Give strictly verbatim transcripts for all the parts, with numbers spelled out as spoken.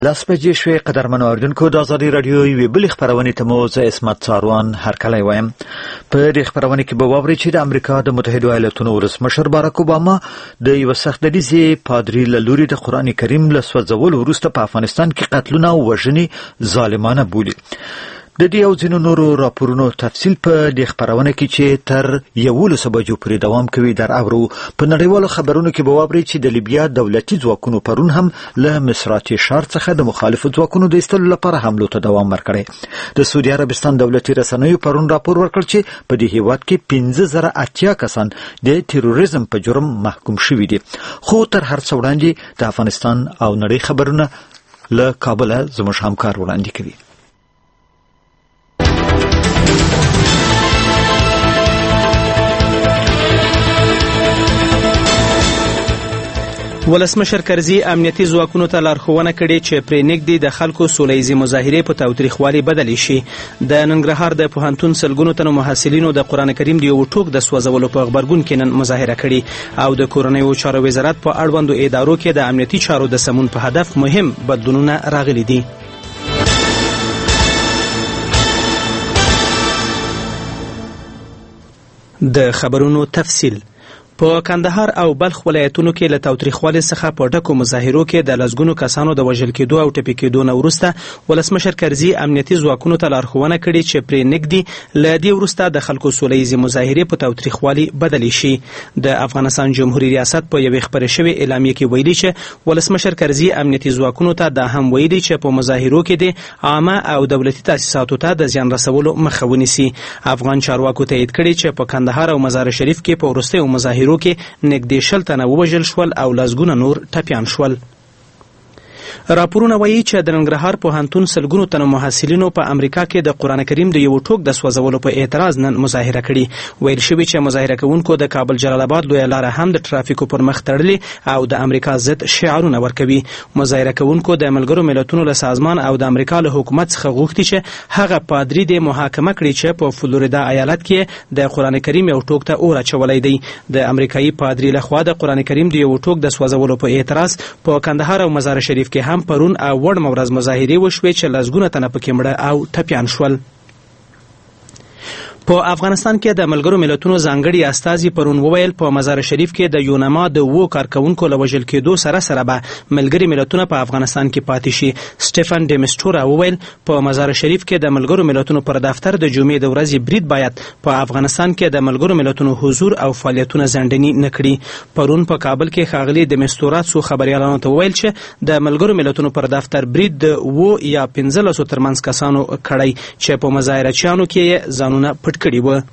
لاس بجې شوې قدرمنو اوریدونکو د ازادي راډیو یوې بلې خپرونې ته مو زه عصمت څاروان هرکلی وایم. په دې خپرونه کې به واورئ چې د امریکا د متحده ایالاتونو ولسمشر باراک اوباما د یوه سخت دریځې پادري له لوري د قرآن کریم له سوځولو وروسته په افغانستان کې قتلونه او وژنې ظالمانه بولي. د دې او ځینو نورو راپورونو تفصیل په دې خپرونه کې چې تر یولسو بجو پورې دوام کوي در اورو. په نړیوالو خبرونو کې به واورئ چې د لیبیا دولتي ځواکونو پرون هم له مصراتي ښار څخه د مخالفو ځواکونو د ایستلو لپاره حملو ته دوام ورکړی. د سعودي عربستان دولتي رسنیو پرون راپور ورکړ چې په دې هیواد کې پنځه زره اتیا کسان د تروریزم په جرم محکوم شوي دي. خو تر هر څه وړاندې د افغانستان او نړۍ خبرونه له کابله زموږ همکار وړاندې کوي. ولسمشر کرزي امنیتي ځواکونو ته لارښوونه کړې چې پرې نږدې د خلکو سوله ییزې مظاهرې په تاوتریخوالي بدلې شي. د ننګرهار د پوهنتون سلګونو تنو محصلینو د قرآن کریم د یو ټوک د سوځولو په غبرګون کې نن مظاهره کړې او د کورنیو چارو وزارت په اړوندو ادارو کې د امنیتي چارو د سمون په هدف مهم بدلونونه راغلي دي. د خبرونو تفصیل. په کندهار او بلخ ولایتونو کې له تاوتریخوالي څخه په ډکو مظاهرو کې د لسګونو کسانو د وژل کېدو او ټپي کېدو نه وروسته ولسمشر کرزي امنیتي ځواکونو ته لارښوونه کړې چې پرې نږدې له دې وروسته د خلکو سوله ییزې مظاهرې په تاوتریخوالي بدلې شي. د افغانستان جمهوریت ریاست په یوې خپرې شوې اعلامیې کې ویلي چې ولسمشر کرزي امنیتي ځواکونو ته دا هم ویلي چې په مظاهرو کې د عامه او دولتي تاسیساتو ته د زیان رسولو مخه ونیسي. افغان چارواکو تایید کړي چې په کندهار او مزار شریف کې په وروستیو مظاهرو کې نږدې شل تنه ووژل شول او لسګونه نور ټپیان شول. راپورونه وایي چې د ننګرهار پوهنتون سلګونو تنو محصلینو په امریکا کې د قرآن کریم د یو ټوک د سوځولو په اعتراض نن مظاهره کړې. ویل شوي چې مظاهره کوونکو د کابل جلال آباد لویه لاره هم د ټرافیکو پر مخ تړلې او د امریکا ضد شعارونه ورکوي. مظاهره کوونکو د ملګرو ملتونو له سازمان او د امریکا له حکومت څخه غوښتي چې هغه پادري د محاکمه کړي چې په فلوریدا ایالت کې د قرآن کریم یو ټوک ته اور اچولی دی. د امریکایي پادري لخوا د قرآن کریم د یو ټوک د سوځولو په اعتراض په کندهار او مزار شریف کې هم پرون او وړ مورز مظاهرې وشوې چې لسګونه تنه پکې مړه او ټپیان شول. په افغانستان کې د ملګرو ملتونو ځانګړي استازي پرون وویل په مزار شریف کې د یونما د وو کارکونکو له وژل کېدو سره سره به ملګري ملتونه په افغانستان کې پاتې شي. سټيفن ډیمسټورا وویل په مزار شریف کې د ملګرو ملتونو پر دفتر د جمعې د ورځې برید باید په افغانستان کې د ملګرو ملتونو حضور او فعالیتونه ځنډني نه کړي. پرون په کابل کې ښاغلي ډیمسټورا څو خبريالانو ته وویل چې د ملګرو ملتونو پر دفتر برید د وو یا پنځلسو ترمنځ کسانو کړی چې په مظاهرچیانو کې ځانونه پټ کړي و.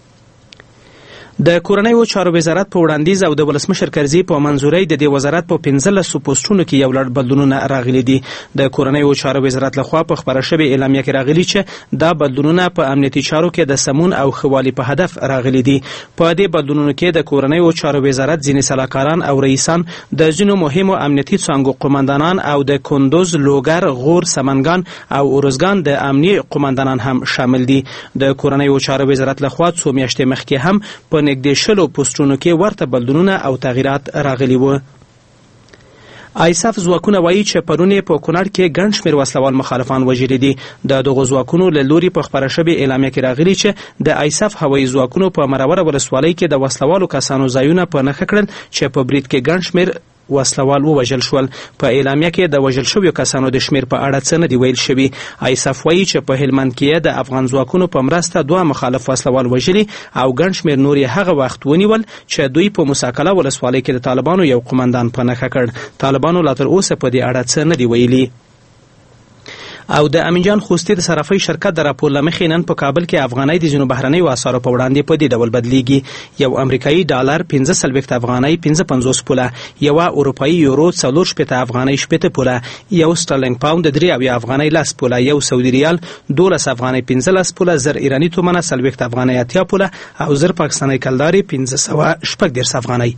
د کورنیو چارو وزارت په وړاندیز او د ولسمشر کرزي په منظورۍ د دې وزارت په پنځلسو پوسټونو کې یو لړ بدلونونه راغلي دي. د کورنیو چارو وزارت لخوا په خپره شوې اعلامیه کې راغلي چې دا بدلونونه په امنیتي چارو کې د سمون او ښه په هدف راغلي دي. په دې بدلونونو کې د کورنیو چارو وزارت ځینې سلاکاران او رئیسان د ځینو مهمو امنیتي څانګو قوماندانان او د کندوز، لوګر، غور، سمنګان او اورزګان د امنیي قوماندانان هم شامل دي. د کورنیو چارو وزارت لخوا څو میاشتې مخکې هم په نږدې شلو پوسټونو کې ورته بدلونونه او تغییرات راغلي وو. آیساف ځواکونه وایي چې پرون په کونړ کې ګڼ شمېر وسلوال مخالفان وژلي دي. د دغو ځواکونو له لوري په خپره شوې اعلامیه کې راغلي چې د آیساف هوایي ځواکونو په مرور ولسوالۍ کې د وسلوالو کسانو ځایونه په نښه کړل چې په برید کې ګڼ شمېر وسلوال ووژل شول. په اعلامیه کې د وژل شویو کسانو د شمیر په اړه څه نه دی ویل شوي. آیساف وایي چې په هلمند کې د افغان ځواکونو په مرسته دوه مخالف وسلوال وژلي او ګڼ شمیر نور یې هغه وخت ونیول چې دوی په موسی کلا ولسوالۍ کې د طالبانو یو قومندان په نښه کړ. طالبانو لا تر اوسه په دې اړه څه نه دی ویلي. او د امینجان خوستی د صرافۍ شرکت د راپور له مخې نن په کابل کې افغانۍ د ځینو بهرنیو اسعارو په وړاندې په دې ډول بدلیږي. یو امریکایي ډالر پنځه څلوېښت افغانۍ پنځه پنځوس پوله، یوه اروپایي یورو څلور شپېته افغانۍ شپېته پوله، یو سټرلینګ پاوند درې اویا افغانۍ لس پوله، یو سعودي ریال دولس افغانۍ پنځلس پوله، زر ایراني تومنه څلوېښت افغانۍ اتیا پوله او زر پاکستاني کلدارې پنځه سوه شپږ دېرش افغانۍ.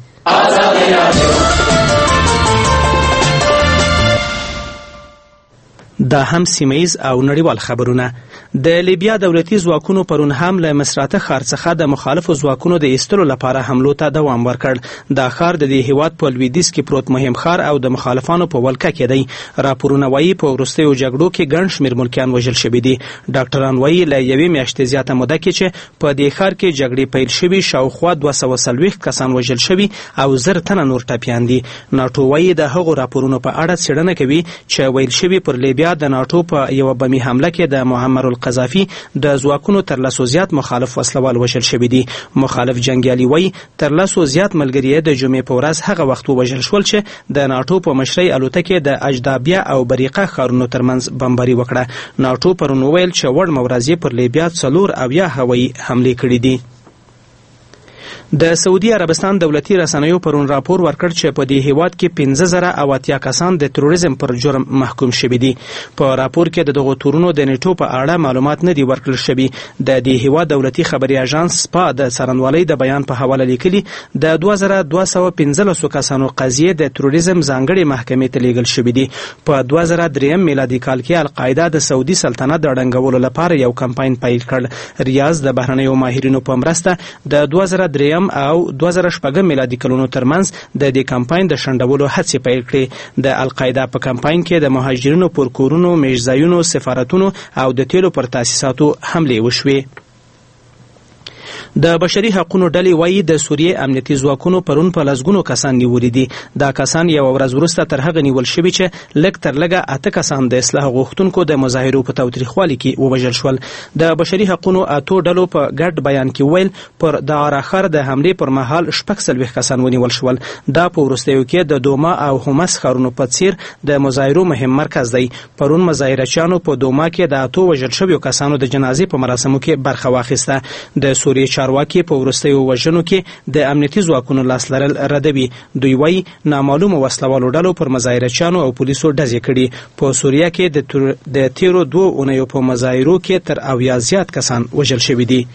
دا هم سیمه‌یز او نړیوال خبرونه. د لیبیا دولتي ځواکونو پرون هم له مصراته ښار څخه د مخالفو ځواکونو د ایستلو لپاره حملو ته دوام ورکړ. دا ښار د دې هیواد په لویدیځ کې پروت مهم ښار او د مخالفانو په ولکه کې دی. راپورونه وایي په وروستیو جګړو کې ګڼ شمېر ملکیان وژل شوي دي. ډاکټران وایي له یوې میاشتې زیاته موده کې چې په دې ښار کې جګړې پیل شوي شاوخوا دوه سوه څلوېښت کسان وژل شوي او زر تنه نور ټپیان دي. ناټو وایي د هغو راپورونو په اړه څېړنه کوي چې ویل شوي پر لیبیا د ناټو په یوه بمي حمله کې د معمر القذافي د ځواکونو تر لسو زیات مخالف وسلوال وژل شوي دي. مخالف جنګیالي وایي تر لسو زیات ملګري د جمعې په ورځ هغه وخت ووژل شول چې د ناټو په مشرۍ الوتکې د اجدابیه او بریقه ښارونو ترمنځ بمباري وکړه. ناټو پرون وویل چې وړمه ورځ یې پر لیبیا څلور اویا هوایي حملې کړي دي. د سعودي عربستان دولتي رسنیو پرون راپور ورکړ چې په دې هیواد کې پنځه زره او اتیا کسان د تروریزم پر جرم محکوم شوي دي. په راپور کې د دغو تورونو د نیټو په اړه معلومات نه دي ورکړل شوي. د دې هیواد دولتي خبري اژانس سپا د څارنوالۍ د بیان په حواله لیکلي د دوه زره دوه سوه پنځلسو کسانو قضیې د تروریزم ځانګړې محکمې ته لیږل شوي دي. په دوه زره دریم میلادي کال کې القاعده د سعودي سلطنت د ړنګولو لپاره یو کمپاین پیل کړ. ریاض د بهرنیو ماهرینو په مرسته د دوه زره دریم او دوه زره شپږم میلادي کلونو ترمنځ د دې کمپاین د شنډولو هڅې پیل کړې. د القاعده په کمپاین کې د مهاجرینو پر کورونو، میشځایونو، سفارتونو او د تیلو پر تاسیساتو حملې وشوې. د بشري حقوقو ډلې وایي د سوریې امنیتي ځواکونو پرون په لسګونو کسان نیولي دي. دا کسان یوه ورځ وروسته تر هغه نیول شوي چې لږ تر لږه اته کسان د اصلاح غوښتونکو د مظاهرو په تاوتریخوالي کې ووژل شول. د بشري حقوقو اتو ډلو په ګډ بیان کې ویل پر د اراخر د حملې پر مهال شپږ څلوېښت کسان ونیول شول. دا په وروستیو کې د دوما او همس ښارونو په څیر د مظاهرو مهم مرکز دی. پرون مظاهرچیانو په دوما کې د اتو وژل شویو کسانو د جنازې په مراسمو کې برخه واخیسته. د سوریې چارواکي په وروستیو وژنو کې د امنیتي ځواکونو لاس لرل ردوي. دوی وایي نامعلومو وسلوالو ډلو پر مظاهرچیانو او پولیسو ډزې کړي. په سوریه کې د تیرو دوه اونیو په مظاهرو کې تر اویا زیات کسان وژل شوي دي.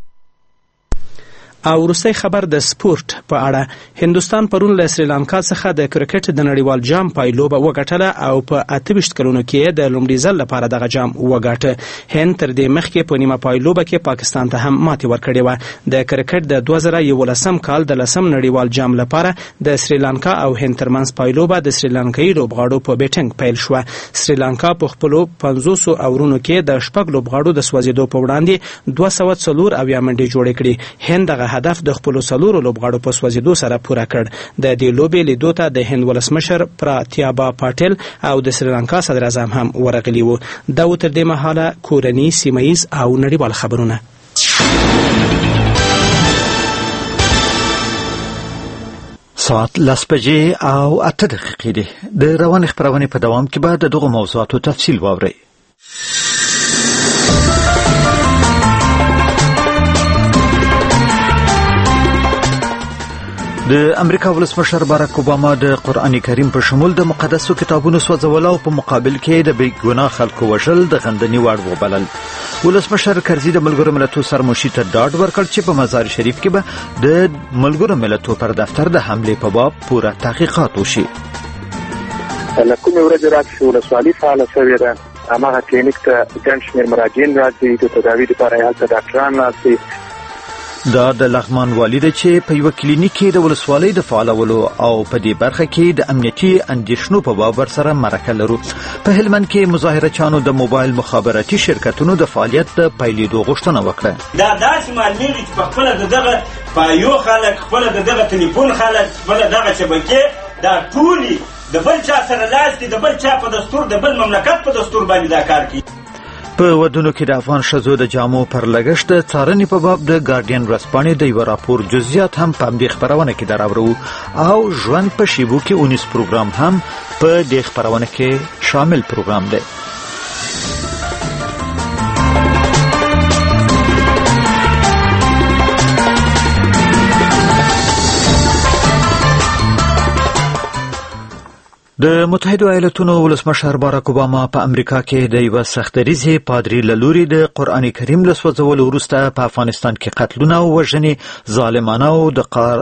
او وروستی خبر د سپورت په اړه. هندوستان پرون له سریلانکا څخه د کرکټ د نړیوال جام پایلوبه وګټله او په اته ویشت کلونو کې د لومړي ځل لپاره دغه جام وګاټه. هند تر دې مخکې په نیمه پایلوبه کې پاکستان ته هم ماتې ورکړې وه. د کرکټ د دوه زره یولسم کال د لسم نړیوال جام لپاره د سریلانکا او هند ترمنځ پایلوبه د سریلانکایي لوبغاړو په بیټنګ پیل شوه. سریلانکا په خپلو پنځوسو اورونو کې د شپږ لوبغاړو د سوځېدو په وړاندې دوه سوه څلور اویا منډې جوړې کړې. هند دغه هدف د خپلو څلورو لوبغاړو په سوځېدو سره پوره کړ. د دې لوبې لیدو ته د هند ولسمشر پراتیابا پاټیل او د سریلانکا صدر اعظم هم ورغلي وو. دا و تر دې مهاله کورني، سیمهیز او نړیوال خبرونه. ساعت لس بجې او اته دقیقې دي. د روانې خپرونې په دوام کې به د دغو موضوعاتو تفصیل واورئ. د امریکا ولسمشر باراک اوباما د قرآن کریم په شمول د مقدسو کتابونو سوځول او په مقابل کې د بې ګناه خلکو وژل د غندنې وړ وبلل. ولسمشر کرزي د ملګرو ملتونو سرمشي ته ډاډ ورکړ چې په مزار شریف کې به د ملګرو ملتونو پر دفتر د حملې په باب پوره تحقیقات وشي. له کومې ورځې راځي ولسوالي فعاله شوې ده. هماغه کلینیک ته ګڼ شمېر مراجعین راځي د تداوي لپاره یې هلته ډاکټران راځي. دا د لغمان والي ده چې په یو کلینیک کې د ولسوالۍ د فعالولو او په دې برخه کې د امنیتي اندېښنو په باب ورسره مرکه لرو. په هلمند کې مظاهرچیانو د موبایل مخابراتي شرکتونو د فعالیت د پیلېدو غوښتنه وکړه. دا داسې معلومیږي چې په خپله د دغه پایو خلک، خپله د دغه ټلیفون خلک، خپله دغه شبکې دا ټولې د بل چا سره لاس دي، د بل چا په دستور، د بل مملکت په دستور باندې دا کار کوي. په ودونو کې د افغان ښځو د جامو پر لګښت د څارنې په باب د ګارډین ورځپاڼې د یوه راپور جزئیات هم په همدې خپرونه کې دراوړو او ژوند په شیبو کې اونیس پروګرام هم په دې خپرونه کې شامل پروګرام دی. د متحده ایالاتونو ولسمشر باراک اوباما په امریکا کې د یوه سختدریځې پادري له لوري د قرآن کریم له سوځولو وروسته په افغانستان کې قتلونه او وژنې ظالمانه او د قار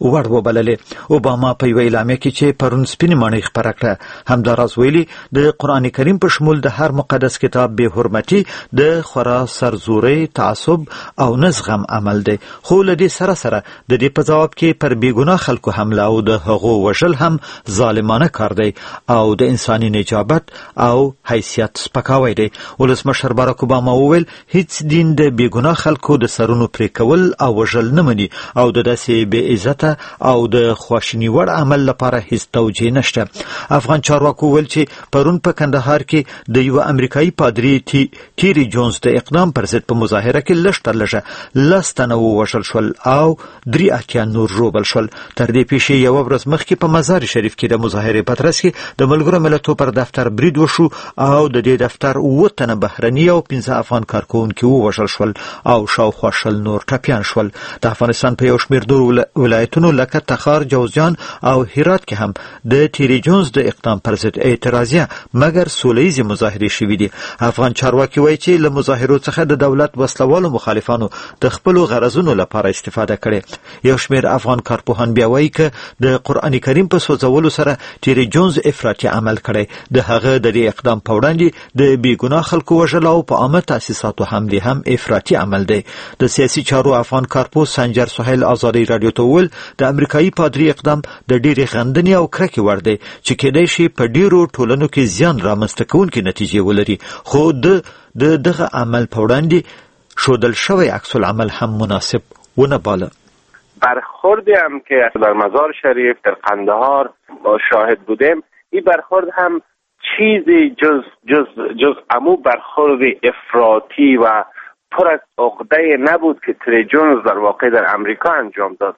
وړ وبللې. اوباما په یوه اعلامیه کې چې پرون سپینې ماڼۍ خپره کړه همداراز ویلي د قرآن کریم په شمول د هر مقدس کتاب بې حرمتي د خورا سرزورۍ، تعصب او نه زغم عمل دی. خو له دې سره سره د دې په ځواب کې پر بېګناه خلکو حمله او د هغو وژل هم ظالمانه کار دی او د انساني نجابت او حیثیت سپکاوی دی. ولسمشر باراک اوباما وویل هیڅ دین د بېګناه خلکو د سرونو پرې کول او وژل نه مني او د داسې بې عزته او د خواشیني وړ عمل لپاره هیڅ توجیه نشته. افغان چارواکو وویل چې پرون په کندهار کې د یوه امریکایي پادري تی تیری جونز د اقدام پر ضد په مظاهره کې لږ تر لږه لس تنه ووژل شول او درې اتیا نور ژوبل شول. تر دې پیښې یوه ورځ مخکې په مزار شریف کې د مظاهرې په ترڅ کې د ملګرو ملتونو پر دفتر برید وشو او د دې دفتر اووه تنه بهرني او پنځه افغان کارکوونکي ووژل شول او شاوخوا شل نور ټپیان شول. د افغانستان په یو شمېر نورو ولایتونو لکه تخار، جوزجان او هرات کې هم د تیری جونز د اقدام پر ضد اعتراضیه مګر سولیزې مظاهرې شوې دي. افغان چارواکي وایي چې له مظاهرو څخه د دولت وسلوالو مخالفانو د خپلو غرضونو لپاره استفاده کړې. یو شمېر افغان کارپوهان بیا وایي که د قرآن کریم په سوځولو سره تیری جونز افراطي عمل کړی، د هغه د دې اقدام په وړاندې د بېګناه خلکو وژل او په عامه تاسیساتو حملې هم افراطي عمل دی. د سیاسي چارو افغان کارپو سنجر سهیل ازادي رادیو ته وویل د امریکایي پادري اقدام د ډېرې غندنې او کرکې وړ دی چې کېدای شي په ډېرو ټولنو کې زیان رامنځته کوونکې نتیجې ولري، خو د د دغه عمل په وړاندې ښودل شوی عکس العمل هم مناسب ونه باله. برخوردی هم که در مزار شریف در قندهار با شاهد بودیم، این برخورد هم چیزی جز جز جز امو برخورد افراطی و پر از عقده نبود که تیری جونز در واقع در امریکا انجام داد.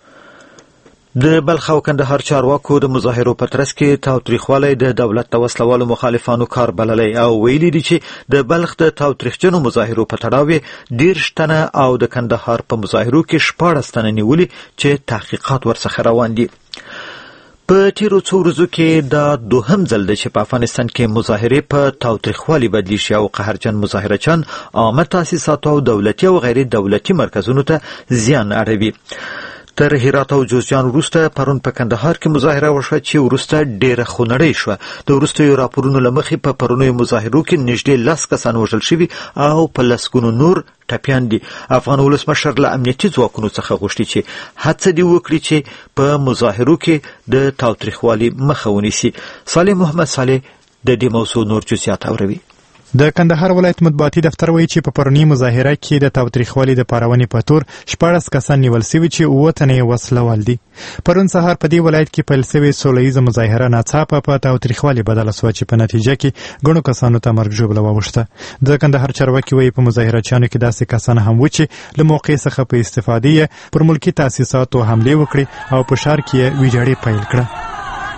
د بلخ او کندهار چارواکو د مظاهرو په ترڅ کې تاوتریخوالی د دولت د وسلوالو مخالفانو کار بللی او ویلي دي چې د بلخ د تاوتریخجنو مظاهرو په تړاو دېرش تنه او د کندهار په مظاهرو کې شپاړس تنه نیولي چې تحقیقات ورڅخه روان دي. په تیرو څو ورځو کې دا دوهم ځل دی چې په افغانستان کې مظاهرې په تاوتریخوالي بدلې شي او قهرجن مظاهرچیان عامه تاسیساتو او دولتي او غیر دولتي مرکزونو ته زیان اړوي. تر هرات او جوزجان وروسته پرون په کندهار کې مظاهره وشوه چې وروسته ډېره خونړۍ شوه. د وروستیو راپورونو له مخې په پرونیو مظاهرو کې نږدې لس کسان وژل شوي او په لسګونو نور ټپیان دي. افغان ولسمشر له امنیتي ځواکونو څخه غوښتي چې هڅه دې وکړي چې په مظاهرو کې د تاوتریخوالي مخه ونیسي. صالح محمد صالح د دې موضوع نور جزئیات اوروي. د کندهار ولایت مطبوعاتي دفتر وایي چې په پرونی مظاهره کې د تاوتریخوالي د پارونې په تور شپاړس کسان نیول سوي چې اووه تنه یې وسلوال دي. پرون سهار په دې ولایت کې پیل سوې سوله ییزه مظاهره ناڅاپه په تاوتریخوالي بدله سوه چې په نتیجه کې ګڼو کسانو ته مرګ ژوبله واوښته. د کندهار چارواکي وایي په مظاهرچیانو کې داسې کسان هم وو چې له موقع څخه په استفادې پر ملکي تاسیساتو حملې وکړي او په ښار کې یې ویجاړي پیل کړه.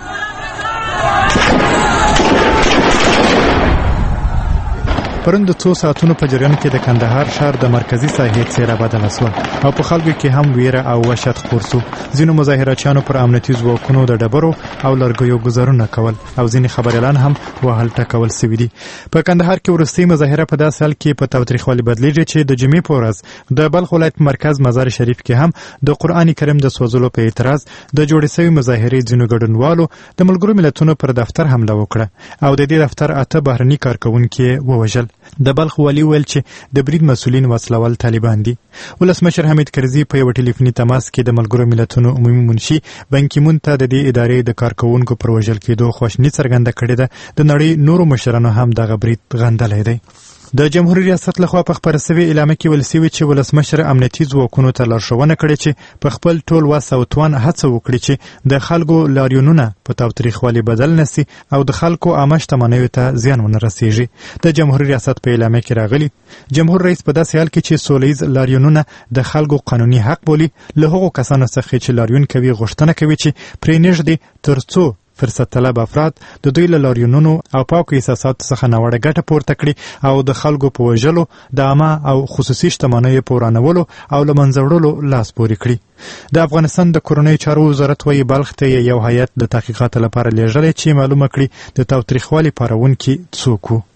پرون د څو ساعتونو په جریان کې د کندهار ښار د مرکزی ساحې څېره بدله سوه او په خلکو کې هم ویره او وحشت خپور سو. ځینو مظاهرچیانو پر امنیتي ځواکونو د ډبرو او لرګیو ګوزارونه کول او ځینې خبریالان هم وهل ټکول سوي دي. په کندهار کې وروستۍ مظاهره په داسې حال کې په تاوتریخوالي بدلیږي چې د جمعې په ورځ د بلخ ولایت مرکز مزار شریف کې هم د قرآن کریم د سوځولو په اعتراض د جوړې سوي مظاهرې ځینو ګډونوالو د ملګرو ملتونو پر دفتر حمله وکړه او د دې دفتر اته بهرني کارکوونکي ووژل. د بلخ والي ویل چې د برید مسؤلین وسلوال طالبان دي. ولسمشر حمید کرزي په یو ټلیفوني تماس کې د ملګرو ملتونو عمومي منشي بان کی مون ته د دې ادارې د کارکوونکو پر وژل کېدو خواشیني څرګنده کړې ده. د نړۍ نورو مشرانو هم دغه برید غندلی دی. د جمهوریت ریاست لخوا په خپره سوي اعلامیه کې ویل سوي چې ولسمشر امنیتي ځواکونو ته لارښوونه کړې چې په خپل ټول وس او توان هڅه وکړي چې د خلکو لاریونونه په تاوتریخوالي بدل نسي او د خلکو عامه شتمنیو ته زیان ونه رسیږي. د جمهوریت ریاست په اعلامیه کې راغلي جمهور رئیس په داسې حال کې چې سولیز لاریونونه د خلکو قانوني حق بولي له هغو کسانو څخه چې لاریون کوي غوښتنه کوي چې پرې نږدې تر څو فرصت طلب افراد د دوی له لاریونونو او پاکو احساساتو څخه ناوړه ګټه پورته کړي او د خلکو په وژلو د عامه او خصوصي شتمنیو په ورانولو او له منځه وړلو لاس پورې کړي. د افغانستان د کورنیو چارو وزارت وایي بلخ ته یو هیات د تحقیقاتو لپاره لیږلی چې معلومه کړي د تاوتریخوالي پارونکي څوک وو.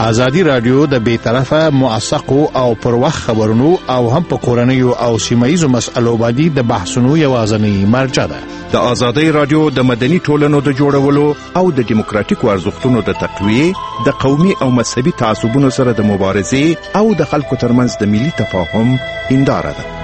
ازادي رادیو د بیطرفه موثقو او پر وخت خبرونو او هم په کورنیو او سیمایي مسایلو باندې د بحثونو یوازنی مرجع ده. د ازادي رادیو د مدني ټولنو د جوړولو او د دیموکراتیکو ارزښتونو د تقویه، د قومي او مذهبي تعصبونو سره د مبارزې او د خلکو ترمنځ د ملي تفاهم هنداره ده.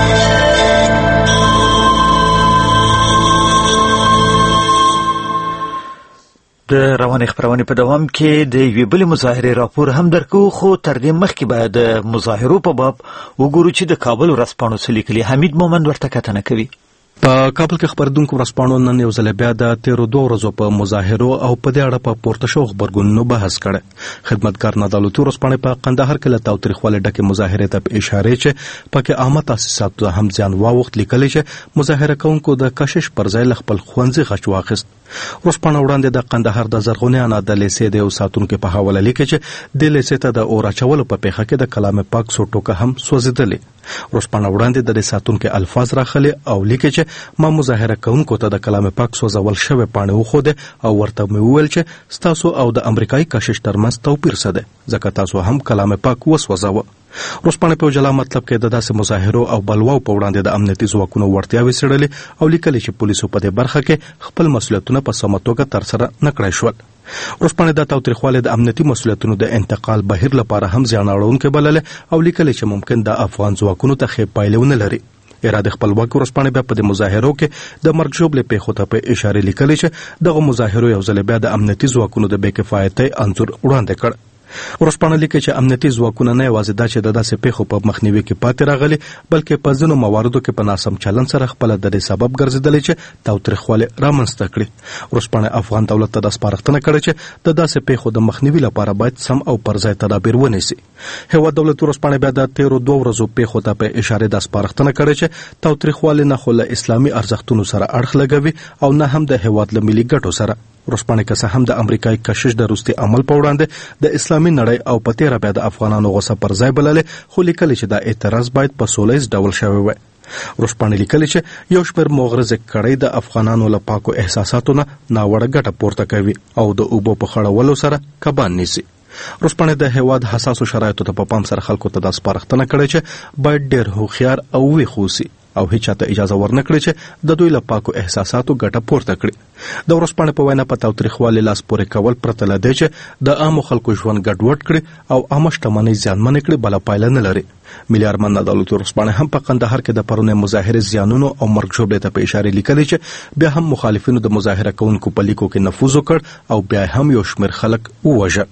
د رواني خبرونه په دوام کې د یوې بلې مظاهرې راپور هم درکو، خو تر دې مخکې باید د مظاهرو په باب وګورو چې د کابل ورځپاڼو څه لیکلي. حمید مومند ورته کتنه کوي. په کابل کې خبردونکو ورځپاڼو نن یو ځل بیا د تیرو دوه ورځو په مظاهرو او په دې اړه په پورته شو خبرګونونو بحث کړي. خدمتګار عدالتي ورځپاڼې په قندهار کې له تاوتریخوالي ډکه مظاهره ته اشاره چې پکې عامه تاسیساتو هم ځان واوخت لیکلي چې مظاهره کوونکو د کشش پر ځای خپل خوندزي غچ واخیست. ورځپاڼه وړاندې د قندهار د زرغونې انا د لیسې د یو ساتونکو په حواله لیکي چې د لیسې ته د اور اچولو په پیخه کې د کلام پاک څو ټوکه هم سوځیدلې. ورځپاڼه وړاندې د ساتونکو الفاظ راخلي او لیکي چې ما مظاهره کوونکو ته د کلام پاک سوځول شوی پاڼه وخوده او ورته مې وویل چې تاسو او د امریکایي کشش ترمنځ توپیر څه دی، ځکه تاسو هم کلام پاک وسوځاوه. ورځپاڼه په جلا مطلب کې د داسې مظاهرو او بلواو په وړاندې د امنیتي ځواکونو وړتیاوې څېړلې او لیکلي چې پولیسو په دې برخه کې خپل مسؤلیتونه په سمه توګه ترسره نه کړای شول. ورځپاڼه د تاوتریخوالي د امنیتي مسؤلیتونو د انتقال بهیر لپاره هم زیان اړونکې بللې او لیکلي چې ممکن د افغان ځواکونو ته ښې پایلې ونه لري. اراده خپلواکي ورځپاڼه بیا په دې مظاهرو کې د مرګ ژوبلې پیښو ته په اشاره لیکلي چې دغه مظاهرو یو ځل بیا د امنیتي ځواکونو د بې کفایتۍ انځور وړاندې کړ. ورځپاڼه لیکي چې امنیتي ځواکونه نه یوازې دا چې د داسې پیښو په مخنیوي کې پاتې راغلي، بلکې په ځینو مواردو کې په ناسم چلن سره خپل د دې سبب ګرځېدلې چې تاوتریخوالی رامنځته کړي. ورځپاڼه افغان دولت ته د سپارښتنه کړې چې د داسې پیښو د مخنیوي لپاره باید سم او پرځای تدابیر ونیسي. هیواد دولت ورځپاڼه بیا د تیرو دوه ورځو پیښو ته په اشاره د سپارښتنه کړې چې تاوتریخوالی نه خو له اسلامي ارزښتونو سره اړخ لګوي او نه هم د هیواد له ملي ګټو سره. ورځپاڼه که څه هم د امریکایي کشش د روسي عمل په وړاندې د اسلامي نړۍ او په تیره بیا د افغانانو غوسه پر ځای بللې، خو لیکلي چې دا اعتراض باید په سولیز ډول شوی وي. ورځپاڼه لیکلي چې یو شمېر مغرضه کړۍ د افغانانو له پاکو احساساتو نه ناوړه ګټه پورته کوي او د اوبو په خړولو سره کبان نیسي. ورځپاڼه د هیواد حساسو شرایطو ته په پام سره خلکو ته د سپارښتنه کړې چې باید ډېر هوښیار او ویښ اوسي او هیڅ ته اجازه ورنکړي چې د دوی له پاکو احساساتو ګټه پورته کړي. د ورځپاڼې په وینا په تاوتریخوالي لاس پورې کول پرته له دې چې د عامو خلکو ژوند ګډوډ کړي او عامه شتمنۍ زیانمنې کړي بله پایله نه لري. ملي ارمان عدالتي ورځپاڼه هم په قندهار کې د پرونی مظاهرې زیانونو او مرګ ژوبلې ته په اشاره لیکلي چې بیا هم مخالفینو د مظاهره کوونکو په لیکو کې نفوذ وکړ او بیا هم یو شمېر خلک ووژل.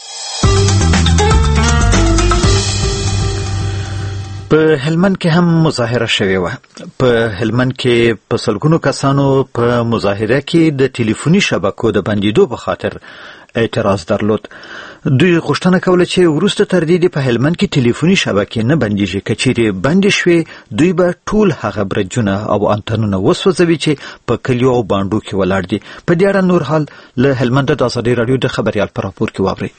په هلمند کې هم مظاهره شوې وه. په هلمند کې په سلګونو کسانو په مظاهره کې د ټلیفوني شبکو د بندیدو په خاطر اعتراض درلود. دوی غوښتنه کوله چې وروسته تر دې په هلمند کې ټلیفوني شبکې نه بندیږي، که چیرې بندې شوې دوی به ټول هغه برجونه او انتنونه وسوځوي چې په کلیو او بانډو کې ولاړ دي. په دې اړه نور حال له هلمند د ازادي راډیو د خبریال په راپور کې واورئ.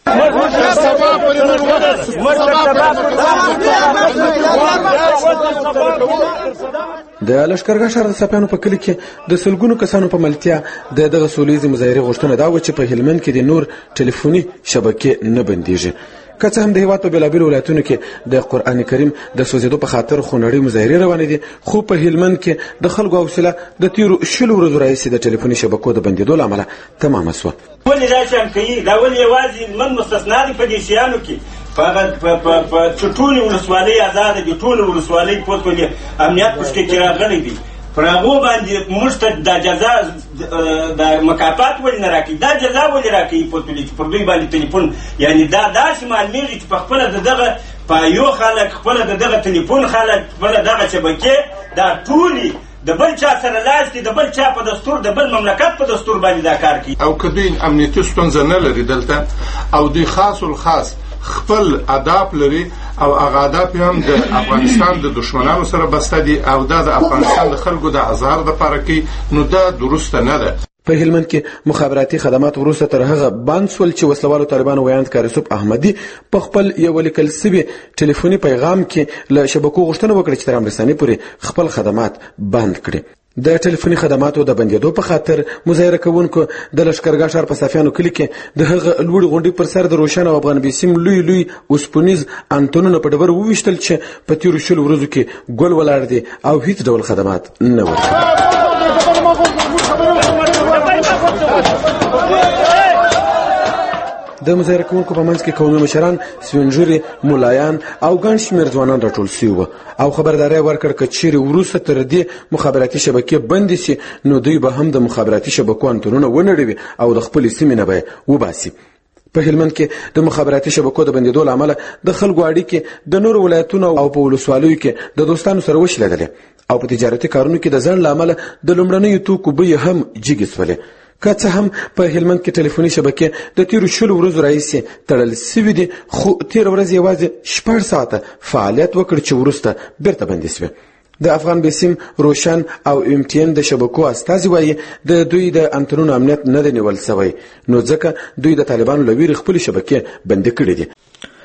د لښکرګاه ښار د سپیانو په کلي کې د سلګونو کسانو په ملتیا د دغه سولیزې مظاهرې غوښتنه دا و چې په هلمند کې د نور ټلیفوني شبکې نه بندیږي. که څه هم د هیواد په بېلابېلو ولایتونو کې د قرآن کریم د سوځېدو په خاطر خونړۍ مظاهرې روانې دي، خو په هلمند کې د خلکو حوصله د تیرو شلو ورځو راهیسې د ټلیفوني شبکو د بندېدو له امله تمامه شوه. ولې دا شیان کوي؟ دا ولې یوازې هلمند مستثنا دي په دې شیانو کې؟ په ټولې ولسوالۍ ازاده دي، ټولې ولسوالۍ پوت کړي امنیت پشکې کې راغلی دي. پر هغو باندې موږ ته دا جزا د مکافات ولې نه راکوي؟ دا جزا ولې راکوي پوتولي چې پر دوی باندې ټلیفون، یعنی دا داسې معلومېږي چې په خپله د دغه پایو خلک، خپله د دغه ټلیفون خلک، خپله دغه شبکې دا ټولې د بل چا سره لاس دي، د بل چا په دستور، د بل مملکت په دستور باندې دا کار کوي. او که دوی امنیتي ستونزه نه لري دلته او دوی خاص الخاص خپل اهداف لري او هغه اهداف هم د افغانستان د دشمنانو سره بسته دي او دا د افغانستان د خلکو د اظهار لپاره کوي، نو دا درسته نه ده. په هلمند کې مخابراتي خدمات وروسته تر هغه بند شول چې وسلوالو طالبانو ویاند کاریسوف احمدي په خپل یو لیکل سوي ټلیفوني پیغام کې له شبکو غوښتنه وکړه چې تر امرستاني پورې خپل خدمات بند کړي. د ټلیفوني خدماتو د بندیدو په خاطر مظاهره کوونکو د لشکرګاه ښار په صافیانو کلي کې د هغه لوړې غونډۍ پر سر د روشن او افغان بیسیم لوی لوی اوسپنیز انتنونه په ډبرو وویشتل چې په تیرو شلو ورځو کې ګل ولاړ دي او هیڅ ډول خدمات نه ورکوي. د مظاهره کوونکو په منځ کې قومي مشران، سپینږیري، ملایان او ګڼ شمېر ځوانان راټول سوي وو او خبرداری ورکړ که چیرې وروسته تر دې مخابراتي شبکې بندې سي نو دوی به هم د مخابراتي شبکو انتنونه ونړوي او د خپلې سیمې نه به یې وباسي. په هلمند کې د مخابراتي شبکو د بندېدو له امله د خلکو اړیکې د نورو ولایتونو او په ولسوالیو کې د دوستانو سره وشلېدلې او په تجارتي کارونو کې د ځنډ له امله د لومړنیو توکو بیې هم جګې سولې. که څه هم په هلمند کې ټلیفوني شبکې د تیرو شلو ورځو راهیسې تړل سوي دي، خو تېره ورځ یوازې شپږ ساعته فعالیت وکړ چې وروسته بیرته بندې سوې. د افغان بیسیم، روشن او ام ټي ان د شبکو استازي وایي د دوی د انتنونو امنیت نه دی نیول سوی، نو ځکه دوی د طالبانو له ویرې خپلې شبکې بندې کړې دي.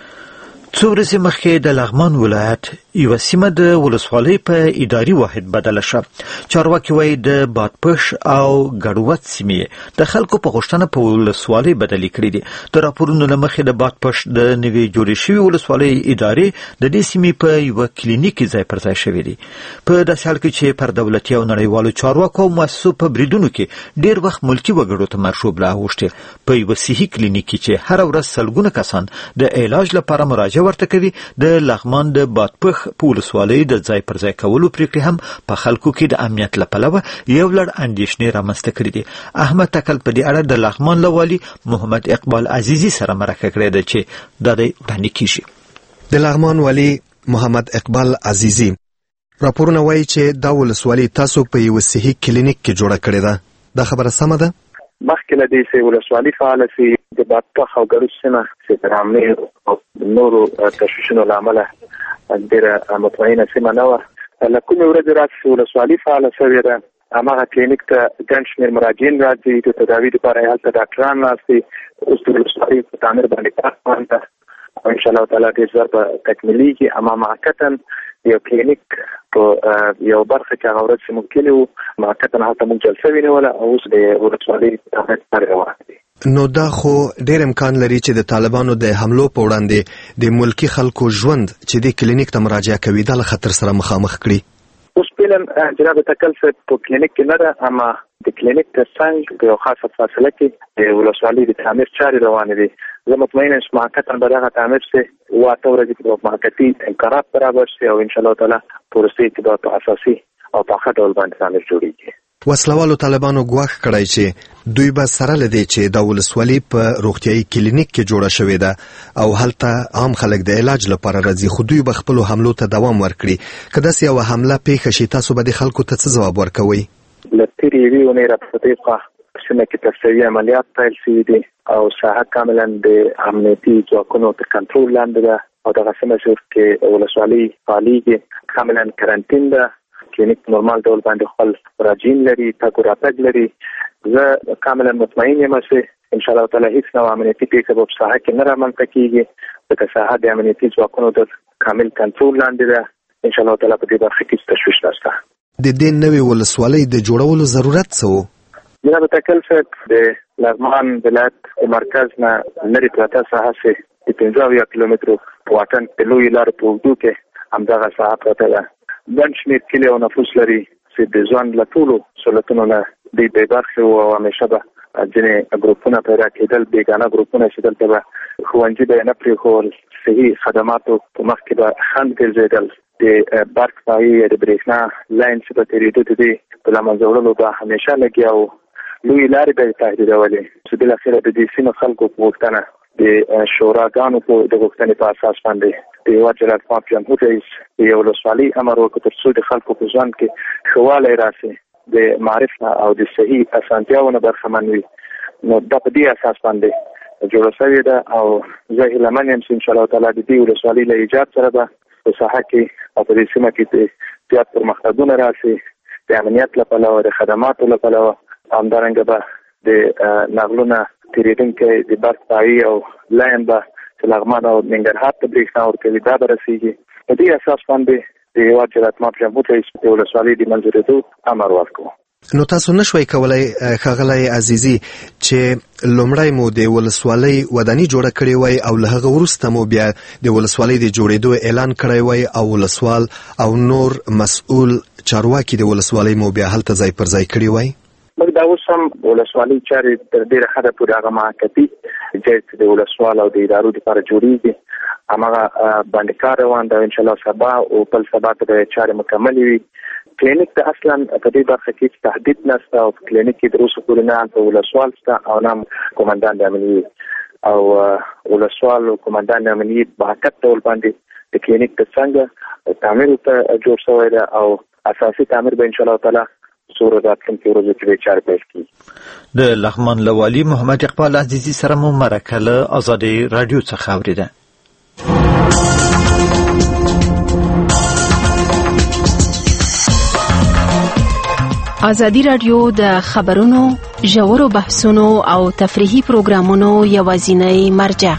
څو ورځې مخکې د لغمان ولایت یوه سیمه د ولسوالۍ په اداري واحد بدله شوه. چارواکي وایي د بادپش او ګډوت سیمې د خلکو په غوښتنه په ولسوالۍ بدلې کړې دي. د راپورونو له مخې د بادپش د نوې جوړې شوې ولسوالۍ ادارې د دې سیمې په یوه کلینیک کې ځای پر ځای شوې دي. په داسې حال کې چې پر دولتي او نړیوالو چارواکو او مؤسسو په بریدونو کې ډېر وخت ملکي وګړو ته مرشوب لا اوښتې، په یوه صحي کلینیک کې چې هره ورځ سلګونه کسان د علاج لپاره مراجعه ورته کوي، د لغمان د بادپخ په ولسوالۍ د ځای پر ځای کولو پریکړې هم په خلکو کې د امنیت له پلوه یو لړ اندېښنې رامنځته کړي دي. احمد تکل په دې اړه د لغمان له والي محمد اقبال عزیزي سره مرکه کړې ده چې دا دی وړاندې کیږي. د لغمان والي محمد اقبال عزیزي راپورونه وایي چې دا ولسوالۍ تاسو په یو صحي کلینیک کې جوړه کړې ده. دا خبره سمه ده؟ مخکې له دې چې ولسوالي فعاله سي د بادپخ او ګډوډ سیمه چې تر امنیت او نورو تشویشونو له امله ډېره مطمئنه سیمه نه وه. له کومې ورځې راڅخه چې ولسوالي فعاله شوې ده، هماغه کلینیک ته ګڼ شمېر مراجعین راځي، د تداوي دپاره یې هلته ډاکټران ناست دي. اوس د ولسوالۍ په تعمیر باندې کار روان ده او انشاءالله تعالی ډېر ژر به تکمیلېږي. اما موقتاً یو کلینیک په یو برخه کې هغه ورځ چې موږ کلي وو، موقتاً هلته موږ جلسه ونیوله او اوس د ولسوالۍ په تعمیر کار روان دی. نو دا خو ډېر امکان لري چې د طالبانو د حملو په وړاندې د ملکي خلکو ژوند چې د کلینیک ته مراجعه کوي دا له خطر سره مخامخ کړي. اوس فعلا جناب تکل صاحب په کلینیک کې نه ده، اما د کلینیک تر څنګ په یو خاصه فاصله کې د ولسوالۍ د تعمیر چارې روانې دي. زه مطمئن یم چې موقتاً به دغه تعمیر سي، اوه اته ورځې کې به موقتي امکانات برابر سي او انشاءالله تعالی په وروستۍ کې به په اساسي او په ښه ډول باندې تعمیر جوړېږي. وسلوالو طالبانو ګواښ کړی چې دوی به سره له دې چې د ولسوالۍ په روغتیایي کلینیک کې جوړه شوې ده او هلته عام خلک د علاج لپاره راځي، خو دوی به خپلو حملو ته دوام ورکړي. که داسې یوه حمله پیښه شي تاسو به د خلکو ته څه ځواب ورکوئ؟ له تېرې یوې اونۍ راپسې په سیمه کې تفصیلي عملیات پیل شوي دي او ساحه کاملا د امنیتي ځواکونو تر کنټرول لاندې ده او دغه سیمه کې ولسوالۍ فعالېږي، کاملا کرنټین ده. کلینیک نورمال ډول باندې خپل مراجعین لري، تګ راتګ لري. زه کاملا مطمئن یم چې انشاءالله تعالی هیڅ نوع امنیتي پیښه په ساحه کې نه رامنځته کیږي، ځکه ساحه د امنیتي ځواکونو تر کامل کنټرول لاندې ده. انشاءالله تعالی په دې برخه کې تشویش نشته. د دې نوې ولسوالۍ د جوړولو ضرورت څه و؟ جناب تکل صاحب، د لغمان ولایت د مرکز نه لرې پرته ساحه چې د پنځه اویا کیلومترو په واټن د لویې لارې په اوږدو کې همدغه ساحه پرته ده. ګڼ شمېر کلي او نفوس لري چې د ژوند له ټولو سهولتونو نه دوی بې برخې وو او همیشه به ځینې ګروپونه پیدا کېدل، بېګانه ګروپونه چې دلته به ښوونځي به یې نه پرېښول، صحي خدماتو په مخ کې به خنډ ګرځېدل، د برق پایې د برېښنا لاین چې به تېرېدو د دې په له منځه وړلو به همیشه لګیا وو. لویې لارې به یې تهدیدولې چې بالاخره د دې سیمې خلکو په غوښتنه د شوراګانو په د غوښتنې په اساس باندې د هېواد جلال پاک جمهور رئیس د یو ولسوالۍ امر وکړ تر څو د خلکو په ژوند کې ښه والی راسي، د معرف او د صحي اسانتیاو نه برخمن وي. نو دا په دې اساس باندې جوړه شوې ده او زه هیله من یم چې انشاءالله تعالی د دې ولسوالۍ له ایجاد سره به په ساحه کې او په دې سیمه کې زیات پرمختګونه راسي، د امنیت له پلوه، د خدماتو له پلوه، همدارنګه به د نقلونه تېرېدونکی د برق پایې او لاین به چې لغمان او ننګرهار ته برېښنا ورکوي دا به رسېږي. په دې اساس باندې د هیواد جلالتمآب جمهور رئیس د ولسوالۍ د منظورېدو امر ورکړو. نو تاسو نشوي کولای ښاغلی عزیزي چې لومړی مو د ولسوالۍ وداني جوړه کړې وای او له هغه وروسته مو بیا د ولسوالۍ د جوړېدو اعلان کړی وای او ولسوال او نور مسؤل چارواکي د ولسوالۍ مو بیا هلته ځای پر ځای کړی وای؟ موږ دا اوس هم ولسوالۍ چارې تر ډېره حده پورې هغه معاقبي چې د ولسوال او د ادارو لپاره جوړېږي هماغه باندې کار روان دی. انشاءالله سبا او بل سبا ته د چارې مکملې وي. کلینیک ته اصلا په دې برخه کې تهدید نشته او کلینیک کې د اوسه پورې نه په ولسوال شته او نه کمانډان د امنیت او ولسوال او کمانډان د امنیت په حقیقت ډول باندې د کلینیک د څنګه تعمیر ته جوړ شوی دی او اساسي تعمیر به ان شاء الله تعالی سور راتلونکي ورځو کې چار پیل کیږي. د لغمان لوالي محمد اقبال عزیزي سره مو مرکه له آزادي رادیو څخه اوریده. آزادی رادیو د خبرونو، ژورو بحثونو او تفریحي پروګرامونو یوازینی مرجع.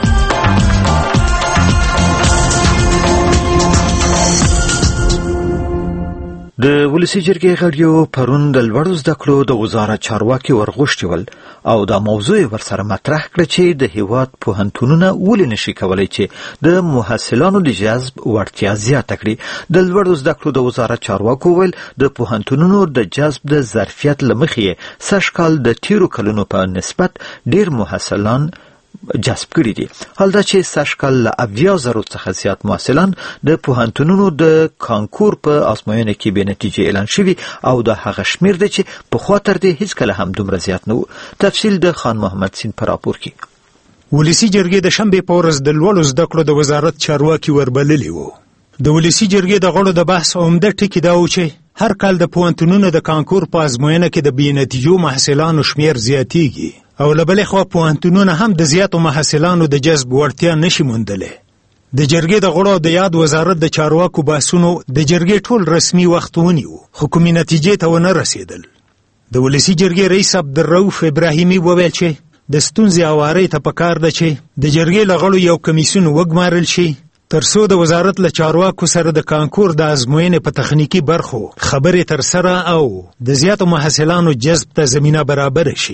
د ولسی جرګې غړیو پرون د لوړو زده کړو د وزارت چارواکي ورغوښتي ول او دا موضوع ورسره مطرح کړه چې د هیواد پوهنتونونه ولې نشي کولای چې د محصلانو د جذب وړتیا زیاته کړي. د لوړو زده کړو د وزارت چارواکو ویل د پوهنتونونو د جذب د ظرفیت له مخې سږ کال د تیرو کلونو په نسبت ډیر محصلان جذب کړي دي. حال دا چې سږ کال له اویا زرو څخه زیات محصلان د پوهنتونونو د کانکور په ازموینه کې بې نتیجې اعلان شوي او د هغه شمیر دی چې پخوا تر دې هیڅکله هم دومره زیات نه و. تفصیل د خان محمد سین په راپور کې. ولسی جرګې د شنبې په ورځ د لوړو زده کړو د وزارت چارواکي وربللي وو. د ولسی جرګې د غړو د بحث عمده ټکی دا و چې هر کال د پوهنتونونو د کانکور په ازموینه کې د بې نتیجو محصلانو شمیر زیاتیږي او له بلې خوا پوهنتونونه هم د زیاتو محصلانو د جذب وړتیا نشي موندلی. د جرګې د غړو د یاد وزارت د چارواکو بحثونو د جرګې ټول رسمي وخت ونیو خو کومې نتیجې ته ونه رسېدل. د ولسی جرګې رئیس عبدالرؤف ابراهیمي وویل چې د ستونزې هوارۍ ته پکار ده چې د جرګې له غړو یو کمیسیون وګمارل شي تر څو د وزارت له چارواکو سره د کانکور د ازموینې په تخنیکی برخو خبرې تر سره او د زیاتو محصلانو جذب ته زمینه برابر شي.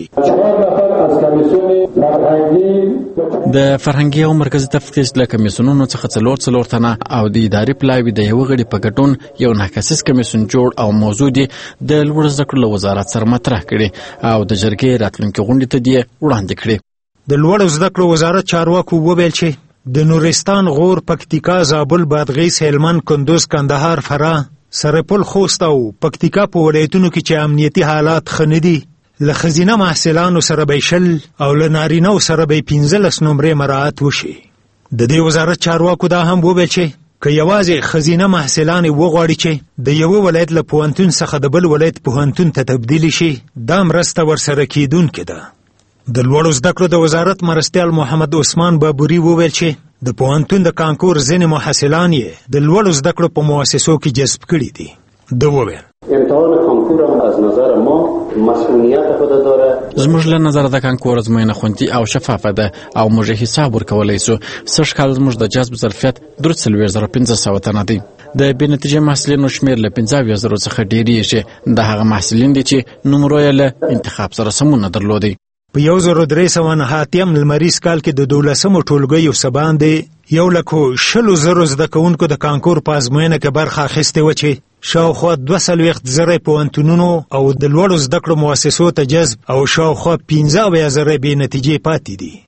د فرهنګي او مرکزي تفتیش له کمیسیونونو څخه څلور څلور تنه او د اداري پلاوي د یو غړي په ګډون یو ناکسیس کمیسیون جوړ او موضوع دی د لوړ زده کړو وزارت سره مطرح کړي او د جرګې راتلونکي غونډې ته دی وړاندې کړي. د لوړ زده کړو وزارت چارواکو وویل چې د نورستان، غور، پکتیکا، زابل، بادغیس، هلمند، کندوز، کندهار، فراه، سرپل، خوست او پکتیکا په ولایتونو کې چې امنیتي حالات ښه نه دي له ښځینه محصلانو سره به شل او له نارینهو سره به پنځلس نمرې مراعات وشي. د دې وزارت چارواکو دا هم وویل چې که یوازې ښځینه محصلانې وغواړي چې د یوه ولایت له پوهنتون څخه د بل ولایت پوهنتون ته تبدیل شي دا مرسته ورسره کیدونکې ده. د لوړو زده کړو د وزارت مرستیال محمد عثمان بابوري وویل چې د پوهنتون د کانکور ځینې محصلان یې د لوړو زده کړو په مؤسسو کې جذب کړي دي. ده وویل امتحان کانکور هم از نظر ما مسئولیت خود داره. زموږ له نظر د کانکور ازموینه خوندي او شفافه ده او موږ حساب ورکولی سو. سږ کال زموږ د جذب ظرفیت درې څلوېښت زره پنځه سوه تنه دی. د بې نتیجې محصلینو شمیر له پنځه اویا زرو څخه ډېرېږي. د هغه محصلین دي چې نمرو یې له انتخاب سره سمون نه درلودی. په یو زرو درې سوه نهه اتیم لمریز کال کې د دولسمو ټولګیو څه باندې یو لکو شلو زرو زده کوونکو د کانکور په ازموینه کې برخه اخیستې وه چې شاوخوا دوه څلوېښت زره پوهنتونونو او د لوړو زده کړو مؤسسو ته جذب او شاوخوا پنځه اویا زره بې نتیجې پاتې دي.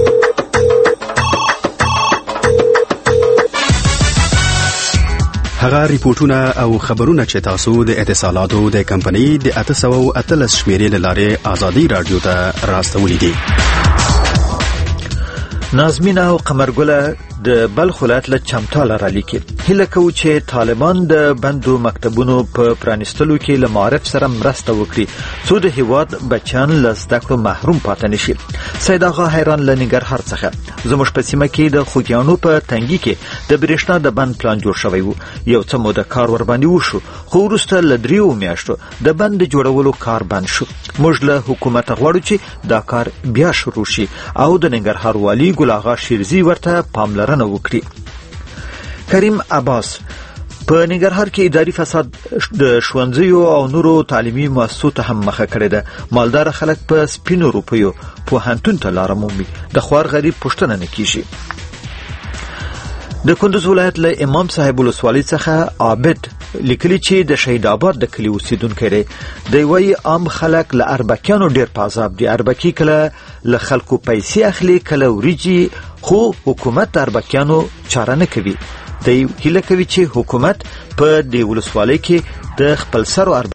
هغه ریپورتونه او خبرونه چې تاسو د اتصالاتو د کمپنۍ د اته سوه اتلس شمیرې له لارې آزادي رادیو ته راستولی دي. نازمین او قمرګله د بلخ ولایت له چمتاله را لیکي هیله کوو چې طالبان د بندو مکتبونو په پرانیستلو کې له معارف سره مرسته وکړي څو د هیواد بچیان له زده کړو محروم پاتې نشي. سید آغا حیران له ننګرهار څخه زموږ په سیمه کې د خوږیانو په تنګي کې د برېښنا د بند پلان جوړ شوی و. یو څه موده کار ورباندې وشو خو وروسته له دریو میاشتو د بند جوړولو کار بند شو. موږ له حکومت غواړو چې دا کار بیا شروع شي او د ننګرهار والي ګل آغا شیرزي ورته پاملرنه وکړي. کریم عباس په ننګرهار کې اداري فساد د ښوونځیو او نورو تعلیمي مؤسسو ته هم مخه کړې ده. مالدار خلک په سپینو روپیو پوهنتون ته لاره مومي. د خوار غریب پوښتنه نه کیږي. د کندوز ولایت له امام صاحب ولسوالۍ څخه عابد لیکلي چې د شهید آباد د کلي اوسیدونکی دی. دی وایي عام خلک له اربکیانو ډېر په عذاب دي. اربکي کله له خلکو پیسې اخلي، کله وریجې، خو حکومت د اربکیانو چاره نه کوي. دی هیله کوي چې حکومت په دې ولسوالۍ کې د خپل سرو